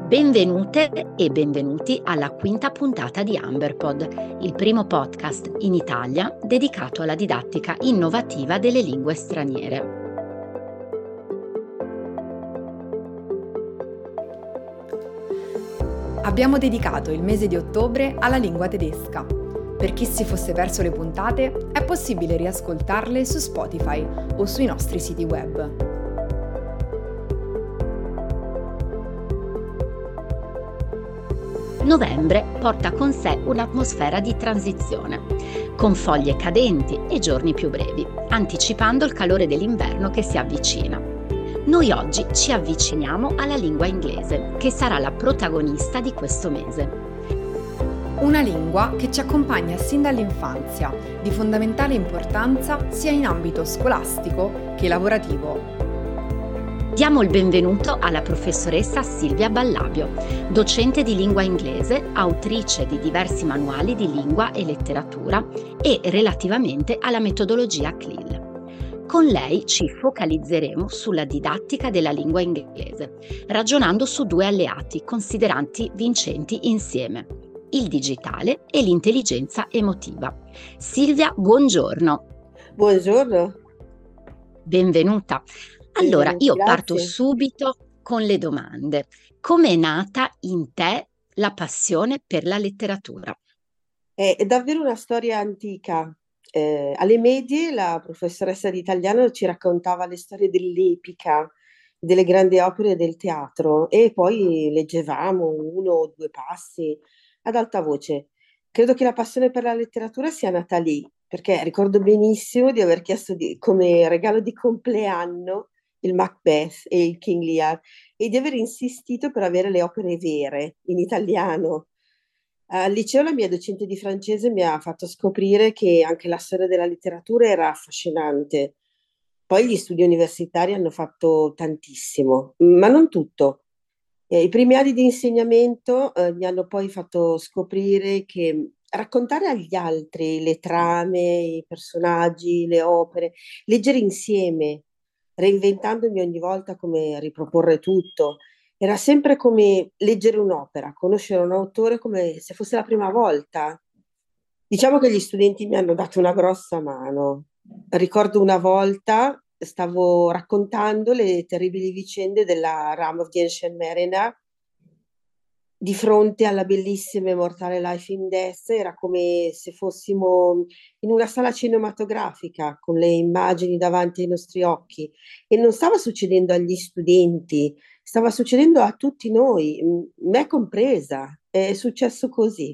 Benvenute e benvenuti alla quinta puntata di Amberpod, il primo podcast in Italia dedicato alla didattica innovativa delle lingue straniere. Abbiamo dedicato il mese di ottobre alla lingua tedesca. Per chi si fosse perso le puntate, è possibile riascoltarle su Spotify o sui nostri siti web. Novembre porta con sé un'atmosfera di transizione, con foglie cadenti e giorni più brevi, anticipando il calore dell'inverno che si avvicina. Noi oggi ci avviciniamo alla lingua inglese, che sarà la protagonista di questo mese. Una lingua che ci accompagna sin dall'infanzia, di fondamentale importanza sia in ambito scolastico che lavorativo. Diamo il benvenuto alla professoressa Silvia Ballabio, docente di lingua inglese, autrice di diversi manuali di lingua e letteratura e relativamente alla metodologia CLIL. Con lei ci focalizzeremo sulla didattica della lingua inglese, ragionando su due alleati considerati vincenti insieme, il digitale e l'intelligenza emotiva. Silvia, buongiorno. Buongiorno. Benvenuta. Allora, io parto Grazie. subito con le domande. Come è nata in te la passione per la letteratura? È davvero una storia antica. Alle medie la professoressa di italiano ci raccontava le storie dell'epica, delle grandi opere del teatro e poi leggevamo uno o due passi ad alta voce. Credo che la passione per la letteratura sia nata lì, perché ricordo benissimo di aver chiesto come regalo di compleanno il Macbeth e il King Lear e di aver insistito per avere le opere vere in italiano. Al liceo la mia docente di francese mi ha fatto scoprire che anche la storia della letteratura era affascinante. Poi gli studi universitari hanno fatto tantissimo, ma non tutto. I primi anni di insegnamento mi hanno poi fatto scoprire che raccontare agli altri le trame, i personaggi, le opere, leggere insieme, reinventandomi ogni volta come riproporre tutto, era sempre come leggere un'opera, conoscere un autore come se fosse la prima volta. Diciamo che gli studenti mi hanno dato una grossa mano. Ricordo una volta stavo raccontando le terribili vicende della Ram of the Ancient Mariner di fronte alla bellissima e Immortale Life in Death, era come se fossimo in una sala cinematografica con le immagini davanti ai nostri occhi e non stava succedendo agli studenti, stava succedendo a tutti noi, me compresa, è successo così.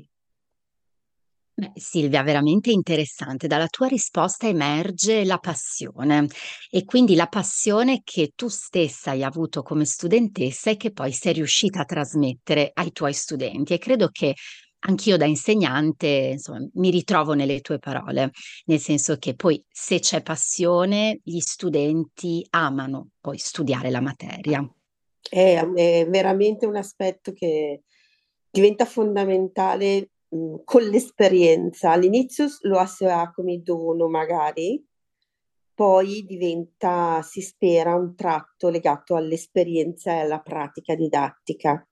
Beh, Silvia, veramente interessante. Dalla tua risposta emerge la passione e quindi la passione che tu stessa hai avuto come studentessa e che poi sei riuscita a trasmettere ai tuoi studenti. E credo che anch'io da insegnante, insomma, mi ritrovo nelle tue parole, nel senso che poi se c'è passione, gli studenti amano poi studiare la materia. È veramente un aspetto che diventa fondamentale con l'esperienza. All'inizio lo ha come dono magari, poi diventa, si spera, un tratto legato all'esperienza e alla pratica didattica.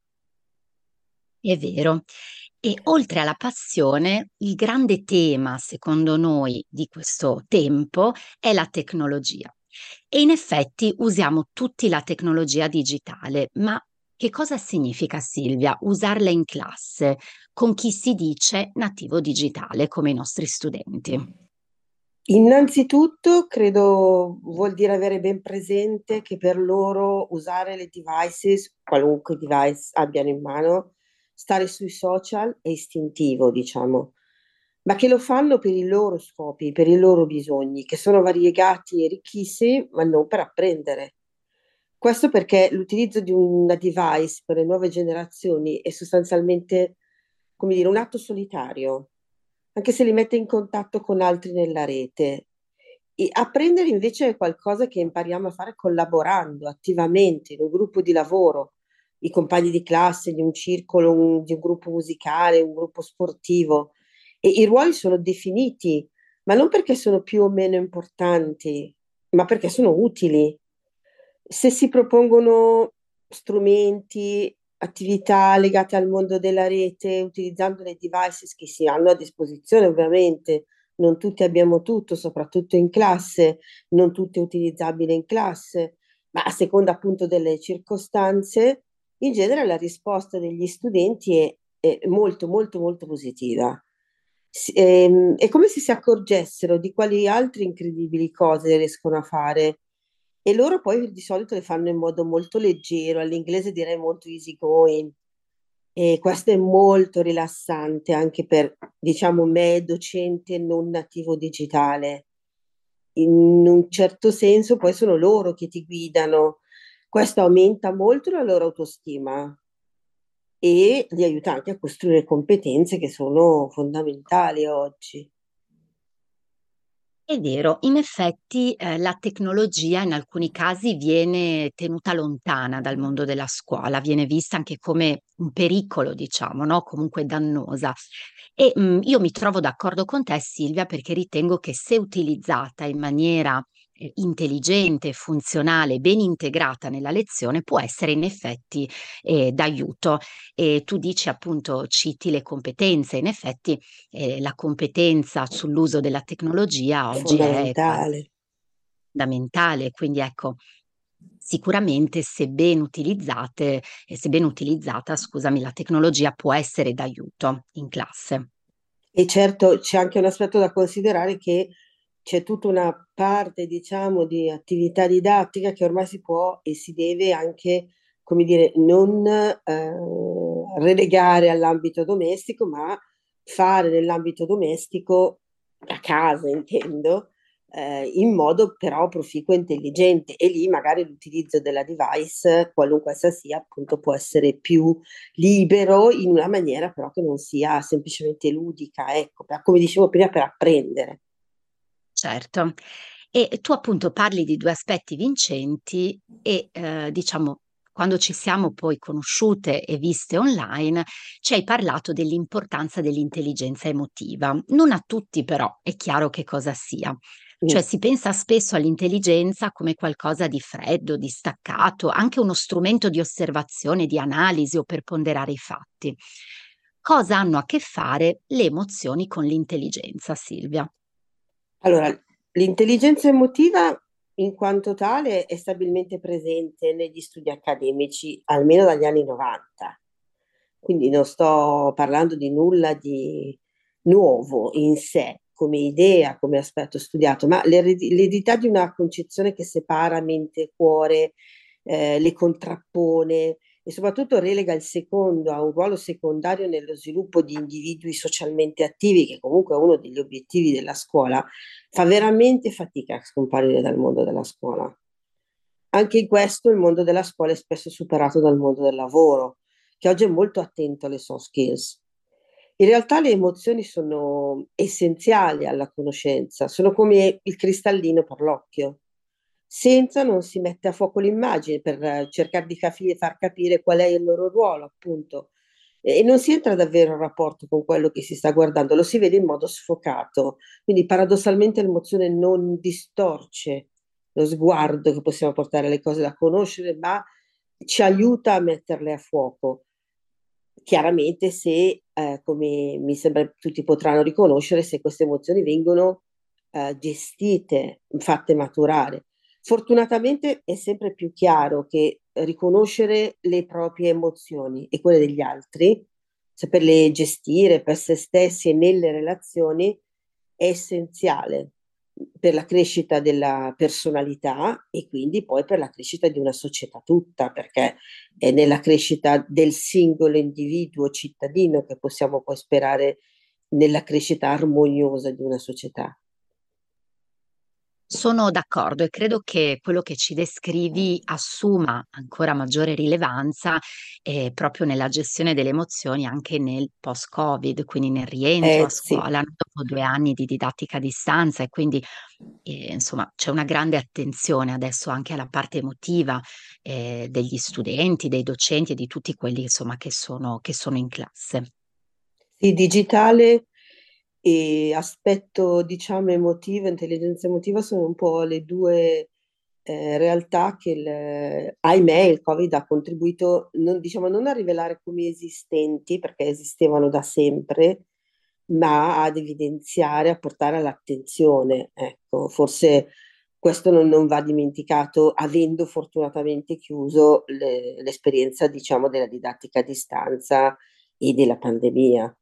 È vero. E oltre alla passione, il grande tema, secondo noi, di questo tempo è la tecnologia. E in effetti usiamo tutti la tecnologia digitale, ma che cosa significa, Silvia, usarla in classe con chi si dice nativo digitale, come i nostri studenti? Innanzitutto, credo vuol dire avere ben presente che per loro usare le devices, qualunque device abbiano in mano, stare sui social è istintivo, diciamo, ma che lo fanno per i loro scopi, per i loro bisogni, che sono variegati e ricchissimi, ma non per apprendere. Questo perché l'utilizzo di una device per le nuove generazioni è sostanzialmente, come dire, un atto solitario, anche se li mette in contatto con altri nella rete. E apprendere invece è qualcosa che impariamo a fare collaborando attivamente in un gruppo di lavoro, i compagni di classe, di un circolo, di un gruppo musicale, un gruppo sportivo. E i ruoli sono definiti, ma non perché sono più o meno importanti, ma perché sono utili. Se si propongono strumenti, attività legate al mondo della rete, utilizzando le devices che si hanno a disposizione, ovviamente. Non tutti abbiamo tutto, soprattutto in classe, non tutto è utilizzabile in classe, ma a seconda appunto delle circostanze, in genere la risposta degli studenti è molto, molto, molto positiva. È come se si accorgessero di quali altre incredibili cose riescono a fare e loro poi di solito le fanno in modo molto leggero, all'inglese direi molto easy going. E questo è molto rilassante anche per, diciamo, me, docente non nativo digitale. In un certo senso poi sono loro che ti guidano. Questo aumenta molto la loro autostima e li aiuta anche a costruire competenze che sono fondamentali oggi. È vero, in effetti, la tecnologia in alcuni casi viene tenuta lontana dal mondo della scuola, viene vista anche come un pericolo, diciamo, no, comunque dannosa. Io mi trovo d'accordo con te Silvia, perché ritengo che se utilizzata in maniera, intelligente, funzionale, ben integrata nella lezione, può essere in effetti, d'aiuto. E tu dici appunto citi le competenze, in effetti la competenza sull'uso della tecnologia È oggi è quasi fondamentale. fondamentale, quindi ecco, sicuramente se ben utilizzata, scusami, la tecnologia può essere d'aiuto in classe. E certo c'è anche un aspetto da considerare che c'è tutta una parte, diciamo, di attività didattica che ormai si può e si deve anche, come dire, non relegare all'ambito domestico, ma fare nell'ambito domestico, a casa intendo, in modo però proficuo e intelligente. E lì magari l'utilizzo della device, qualunque essa sia, appunto può essere più libero in una maniera però che non sia semplicemente ludica, ecco, come dicevo prima, per apprendere. Certo. E tu appunto parli di 2 aspetti vincenti e, diciamo, quando ci siamo poi conosciute e viste online, ci hai parlato dell'importanza dell'intelligenza emotiva. Non a tutti però è chiaro che cosa sia. Cioè Mm. si pensa spesso all'intelligenza come qualcosa di freddo, distaccato, anche uno strumento di osservazione, di analisi o per ponderare i fatti. Cosa hanno a che fare le emozioni con l'intelligenza, Silvia? Allora, l'intelligenza emotiva in quanto tale è stabilmente presente negli studi accademici, almeno dagli anni 90. Quindi non sto parlando di nulla di nuovo in sé, come idea, come aspetto studiato, ma l'eredità di una concezione che separa mente e cuore, le contrappone e soprattutto relega il secondo a un ruolo secondario nello sviluppo di individui socialmente attivi, che comunque è uno degli obiettivi della scuola, fa veramente fatica a scomparire dal mondo della scuola. Anche in questo il mondo della scuola è spesso superato dal mondo del lavoro, che oggi è molto attento alle soft skills. In realtà le emozioni sono essenziali alla conoscenza, sono come il cristallino per l'occhio. Senza non si mette a fuoco l'immagine per cercare di far capire qual è il loro ruolo, appunto. E non si entra davvero in rapporto con quello che si sta guardando, lo si vede in modo sfocato. Quindi paradossalmente l'emozione non distorce lo sguardo che possiamo portare alle cose da conoscere, ma ci aiuta a metterle a fuoco. Chiaramente se, come mi sembra tutti potranno riconoscere, se queste emozioni vengono gestite, fatte maturare. Fortunatamente è sempre più chiaro che riconoscere le proprie emozioni e quelle degli altri, saperle gestire per se stessi e nelle relazioni, è essenziale per la crescita della personalità e quindi poi per la crescita di una società tutta, perché è nella crescita del singolo individuo cittadino che possiamo poi sperare nella crescita armoniosa di una società. Sono d'accordo e credo che quello che ci descrivi assuma ancora maggiore rilevanza, proprio nella gestione delle emozioni anche nel post-Covid, quindi nel rientro a Sì. scuola, no, dopo 2 anni di didattica a distanza e quindi, insomma c'è una grande attenzione adesso anche alla parte emotiva, degli studenti, dei docenti e di tutti quelli insomma che sono in classe. Sì, digitale e aspetto, diciamo, emotivo, intelligenza emotiva sono un po' le due realtà che ahimè il Covid ha contribuito non, diciamo, non a rivelare come esistenti, perché esistevano da sempre, ma ad evidenziare, a portare all'attenzione. Ecco, forse questo non va dimenticato, avendo fortunatamente chiuso l'esperienza, diciamo, della didattica a distanza e della pandemia.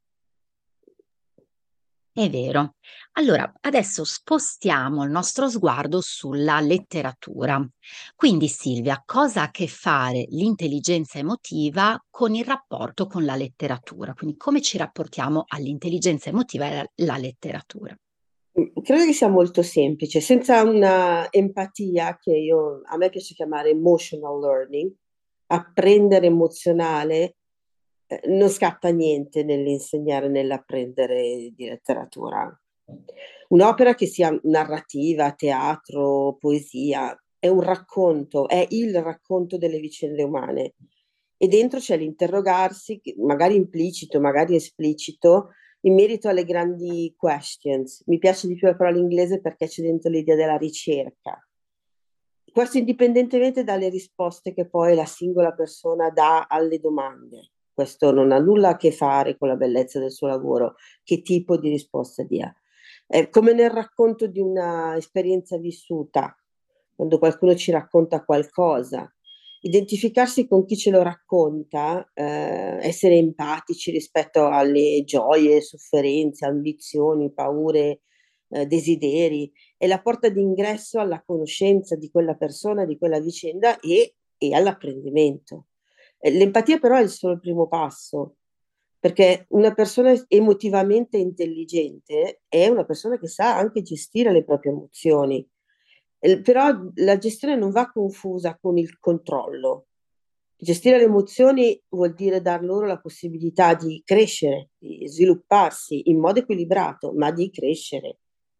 È vero. Allora, adesso spostiamo il nostro sguardo sulla letteratura. Quindi, Silvia, cosa ha a che fare l'intelligenza emotiva con il rapporto con la letteratura? Quindi, come ci rapportiamo all'intelligenza emotiva e alla letteratura? Credo che sia molto semplice, senza una empatia che a me piace chiamare emotional learning, apprendere emozionale, non scatta niente nell'insegnare, nell'apprendere di letteratura. Un'opera che sia narrativa, teatro, poesia, è un racconto, è il racconto delle vicende umane. E dentro c'è l'interrogarsi, magari implicito, magari esplicito, in merito alle grandi questions. Mi piace di più la parola inglese perché c'è dentro l'idea della ricerca. Questo indipendentemente dalle risposte che poi la singola persona dà alle domande. Questo non ha nulla a che fare con la bellezza del suo lavoro, che tipo di risposta dia. È come nel racconto di una esperienza vissuta, quando qualcuno ci racconta qualcosa, identificarsi con chi ce lo racconta, essere empatici rispetto alle gioie, sofferenze, ambizioni, paure, desideri, è la porta d'ingresso alla conoscenza di quella persona, di quella vicenda e all'apprendimento. L'empatia però è solo il primo passo, perché una persona emotivamente intelligente è una persona che sa anche gestire le proprie emozioni. Però la gestione non va confusa con il controllo. Gestire le emozioni vuol dire dar loro la possibilità di crescere, di svilupparsi in modo equilibrato, ma di crescere.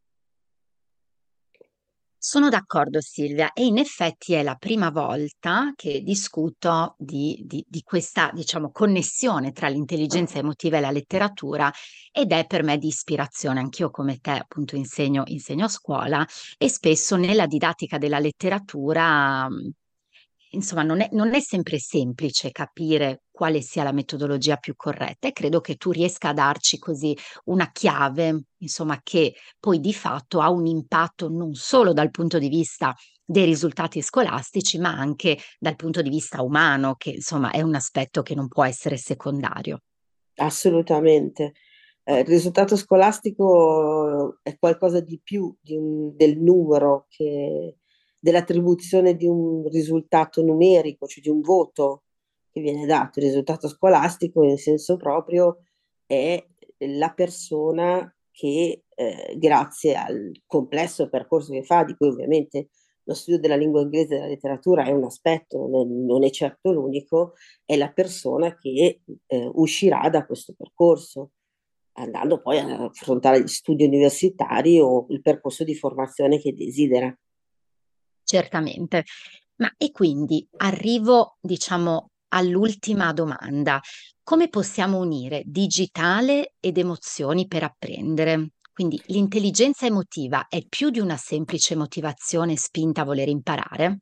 Sono d'accordo Silvia e in effetti è la prima volta che discuto di questa, diciamo, connessione tra l'intelligenza emotiva e la letteratura ed è per me di ispirazione. Anch'io come te appunto insegno a scuola e spesso nella didattica della letteratura, insomma, non è sempre semplice capire quale sia la metodologia più corretta e credo che tu riesca a darci così una chiave, insomma, che poi di fatto ha un impatto non solo dal punto di vista dei risultati scolastici, ma anche dal punto di vista umano, che insomma è un aspetto che non può essere secondario. Assolutamente. Il risultato scolastico è qualcosa di più del numero, dell'attribuzione di un risultato numerico, cioè di un voto che viene dato. Il risultato scolastico, in senso proprio, è la persona che, grazie al complesso percorso che fa, di cui ovviamente lo studio della lingua inglese e della letteratura è un aspetto, non è certo l'unico, è la persona che uscirà da questo percorso, andando poi ad affrontare gli studi universitari o il percorso di formazione che desidera. Certamente. Ma e quindi arrivo, diciamo, all'ultima domanda. Come possiamo unire digitale ed emozioni per apprendere? Quindi l'intelligenza emotiva è più di una semplice motivazione spinta a voler imparare?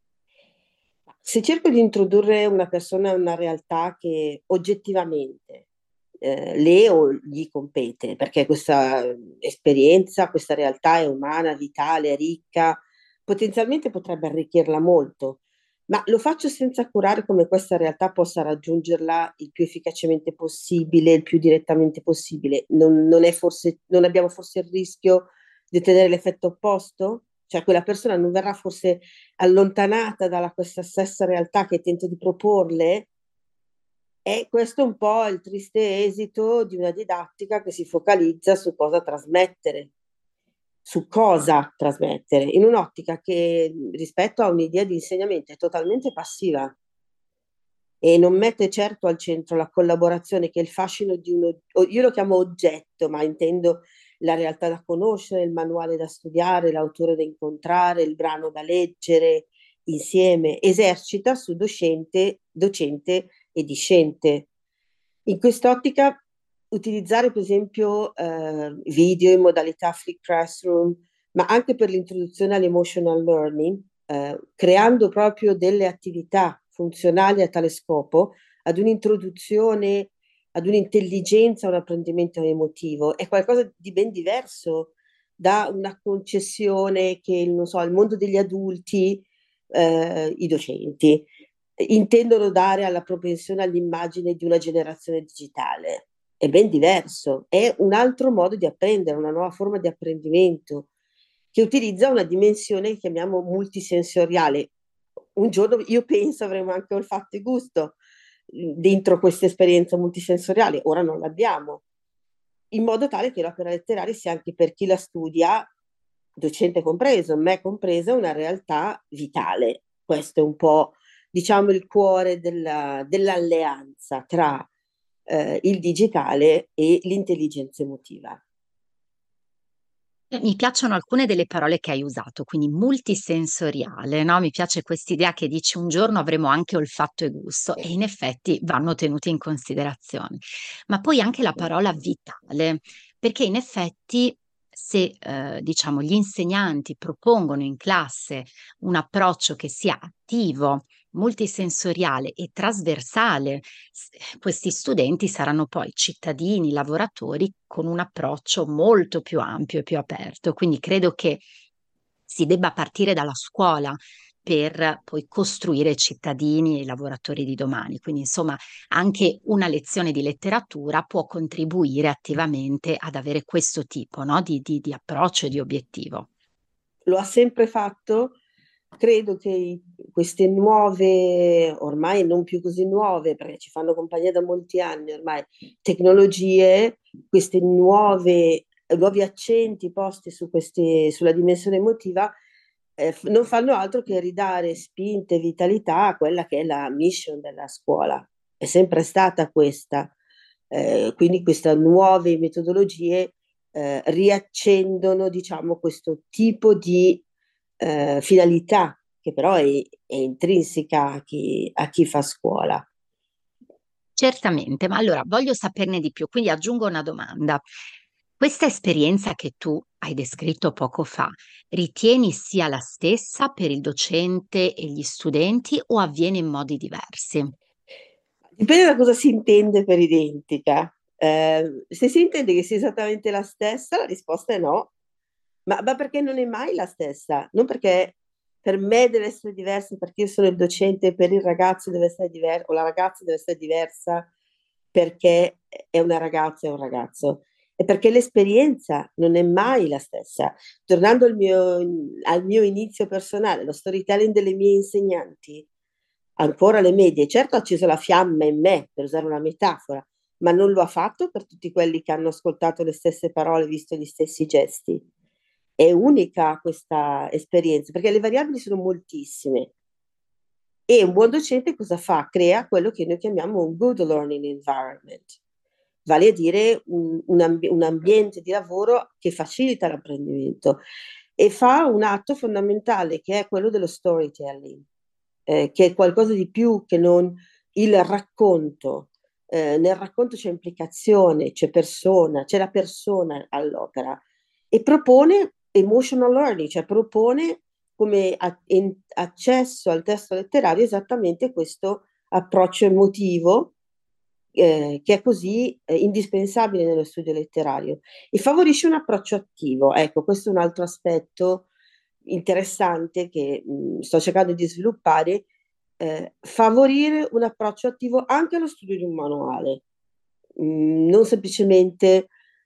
Se cerco di introdurre una persona a una realtà che oggettivamente le o gli compete, perché questa esperienza, questa realtà è umana, vitale, ricca, potenzialmente potrebbe arricchirla molto, ma lo faccio senza curare come questa realtà possa raggiungerla il più efficacemente possibile, il più direttamente possibile. Non abbiamo forse il rischio di ottenere l'effetto opposto? Cioè quella persona non verrà forse allontanata dalla questa stessa realtà che tento di proporle, e questo è un po' il triste esito di una didattica che si focalizza su cosa trasmettere, in un'ottica che rispetto a un'idea di insegnamento è totalmente passiva e non mette certo al centro la collaborazione che è il fascino di uno, io lo chiamo oggetto, ma intendo la realtà da conoscere, il manuale da studiare, l'autore da incontrare, il brano da leggere insieme, esercita su docente e discente. In quest'ottica, utilizzare per esempio video in modalità Flip Classroom, ma anche per l'introduzione all'emotional learning, creando proprio delle attività funzionali a tale scopo, ad un'introduzione, ad un'intelligenza, un apprendimento emotivo, è qualcosa di ben diverso da una concessione che, non so, il mondo degli adulti, i docenti, intendono dare alla propensione all'immagine di una generazione digitale. È ben diverso, è un altro modo di apprendere, una nuova forma di apprendimento che utilizza una dimensione che chiamiamo multisensoriale. Un giorno io penso avremo anche olfatto e gusto dentro questa esperienza multisensoriale, ora non l'abbiamo, in modo tale che l'opera letteraria sia anche per chi la studia, docente compreso, me compresa, una realtà vitale. Questo è un po', diciamo, il cuore dell'alleanza tra il digitale e l'intelligenza emotiva. Mi piacciono alcune delle parole che hai usato, quindi multisensoriale, no? Mi piace quest'idea che dici un giorno avremo anche olfatto e gusto e in effetti vanno tenuti in considerazione. Ma poi anche la parola vitale, perché in effetti se diciamo gli insegnanti propongono in classe un approccio che sia attivo, multisensoriale e trasversale, questi studenti saranno poi cittadini, lavoratori con un approccio molto più ampio e più aperto. Quindi credo che si debba partire dalla scuola per poi costruire cittadini e lavoratori di domani. Quindi, insomma, anche una lezione di letteratura può contribuire attivamente ad avere questo tipo, no, di approccio e di obiettivo. Lo ha sempre fatto. Credo che queste nuove, ormai non più così nuove, perché ci fanno compagnia da molti anni ormai, tecnologie, questi nuovi accenti posti sulla dimensione emotiva, non fanno altro che ridare spinte e vitalità a quella che è la mission della scuola. È sempre stata questa. Quindi queste nuove metodologie riaccendono, diciamo, questo tipo di finalità che però è intrinseca a chi fa scuola. Certamente, ma allora voglio saperne di più, quindi aggiungo una domanda. Questa esperienza che tu hai descritto poco fa, ritieni sia la stessa per il docente e gli studenti o avviene in modi diversi? Dipende da cosa si intende per identica. Se si intende che sia esattamente la stessa, la risposta è no, ma perché non è mai la stessa, non perché per me deve essere diversa, perché io sono il docente e per il ragazzo deve essere diversa, o la ragazza deve essere diversa perché è una ragazza e un ragazzo, è perché l'esperienza non è mai la stessa. Tornando al mio inizio personale, lo storytelling delle mie insegnanti, ancora alle medie, certo ha acceso la fiamma in me, per usare una metafora, ma non lo ha fatto per tutti quelli che hanno ascoltato le stesse parole, visto gli stessi gesti. È unica questa esperienza, perché le variabili sono moltissime. E un buon docente cosa fa? Crea quello che noi chiamiamo un good learning environment, vale a dire un ambiente di lavoro che facilita l'apprendimento e fa un atto fondamentale che è quello dello storytelling, che è qualcosa di più che non il racconto. Nel racconto c'è implicazione, c'è persona, c'è la persona all'opera e propone emotional learning, cioè propone come accesso al testo letterario esattamente questo approccio emotivo che è così indispensabile nello studio letterario e favorisce un approccio attivo. Ecco, questo è un altro aspetto interessante che sto cercando di sviluppare, favorire un approccio attivo anche allo studio di un manuale, non semplicemente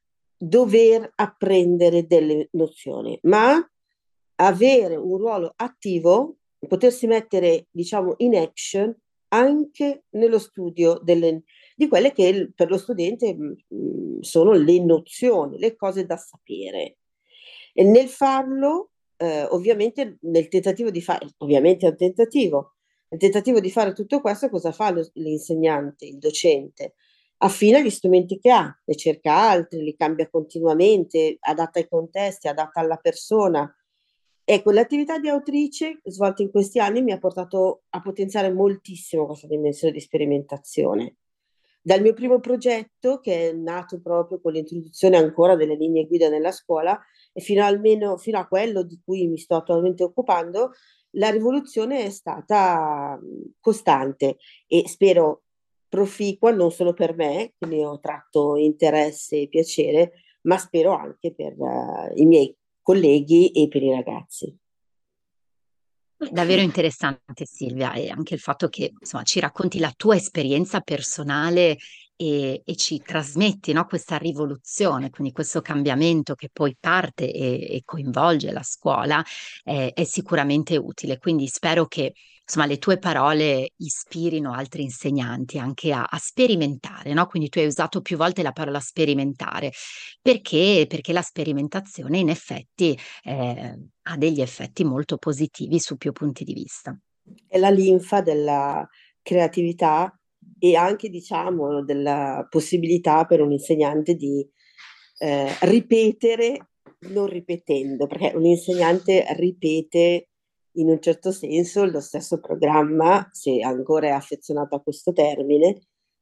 dover apprendere delle nozioni, ma avere un ruolo attivo, potersi mettere, diciamo, in action anche nello studio di quelle che per lo studente sono le nozioni, le cose da sapere. E nel farlo, ovviamente, nel tentativo di fare, ovviamente è un tentativo, nel tentativo di fare tutto questo, cosa fa l'insegnante, il docente? Affina gli strumenti che ha, ne cerca altri, li cambia continuamente, adatta ai contesti, adatta alla persona. Ecco, l'attività di autrice svolta in questi anni mi ha portato a potenziare moltissimo questa dimensione di sperimentazione. Dal mio primo progetto, che è nato proprio con l'introduzione ancora delle linee guida nella scuola, e fino a quello di cui mi sto attualmente occupando, la rivoluzione è stata costante e spero proficua non solo per me, che ne ho tratto interesse e piacere, ma spero anche per i miei colleghi e per i ragazzi. Davvero interessante Silvia, e anche il fatto che insomma ci racconti la tua esperienza personale e ci trasmetti, no, questa rivoluzione, quindi questo cambiamento che poi parte e coinvolge la scuola, è sicuramente utile. Quindi spero che insomma le tue parole ispirino altri insegnanti anche a sperimentare, no? Quindi tu hai usato più volte la parola sperimentare, perché la sperimentazione in effetti ha degli effetti molto positivi su più punti di vista. È la linfa della creatività e anche, diciamo, della possibilità per un insegnante di ripetere, non ripetendo, perché un insegnante ripete in un certo senso lo stesso programma, se ancora è affezionato a questo termine,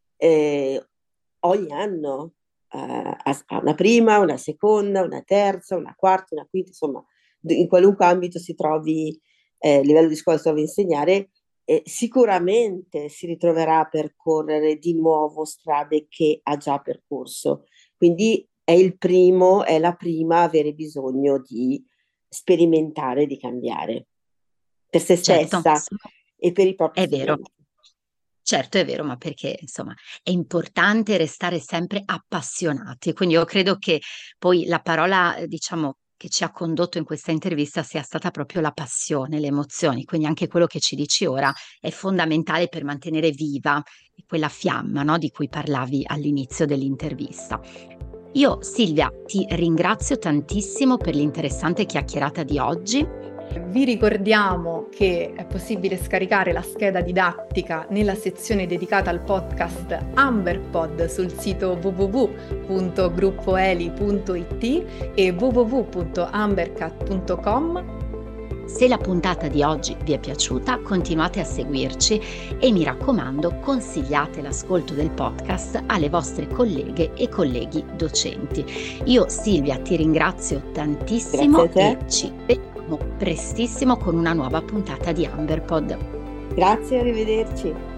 ogni anno a una prima, una seconda, una terza, una quarta, una quinta, insomma, in qualunque ambito si trovi, livello di scuola si trovi a insegnare, sicuramente si ritroverà a percorrere di nuovo strade che ha già percorso. Quindi è la prima a avere bisogno di sperimentare, di cambiare per se Certo, stessa e per i propri è vero. studenti. Certo, è vero, ma perché insomma è importante restare sempre appassionati. Quindi io credo che poi la parola, diciamo, che ci ha condotto in questa intervista sia stata proprio la passione, le emozioni. Quindi anche quello che ci dici ora è fondamentale per mantenere viva quella fiamma, no, di cui parlavi all'inizio dell'intervista. Io, Silvia, ti ringrazio tantissimo per l'interessante chiacchierata di oggi. Vi ricordiamo che è possibile scaricare la scheda didattica nella sezione dedicata al podcast AmberPod sul sito www.gruppoeli.it e www.ambercat.com. Se la puntata di oggi vi è piaciuta, continuate a seguirci e mi raccomando, consigliate l'ascolto del podcast alle vostre colleghe e colleghi docenti. Io, Silvia, ti ringrazio tantissimo e ci vediamo prestissimo con una nuova puntata di AmberPod. Grazie, arrivederci.